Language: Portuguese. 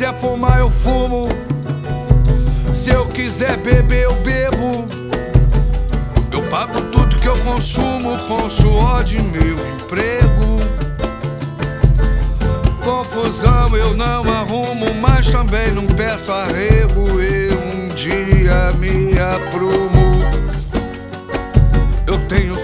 quiser fumar eu fumo, se eu quiser beber eu bebo. Eu pago tudo que eu consumo com o suor de meu emprego. Confusão eu não arrumo, mas também não peço arrego. Eu um dia me aprumo.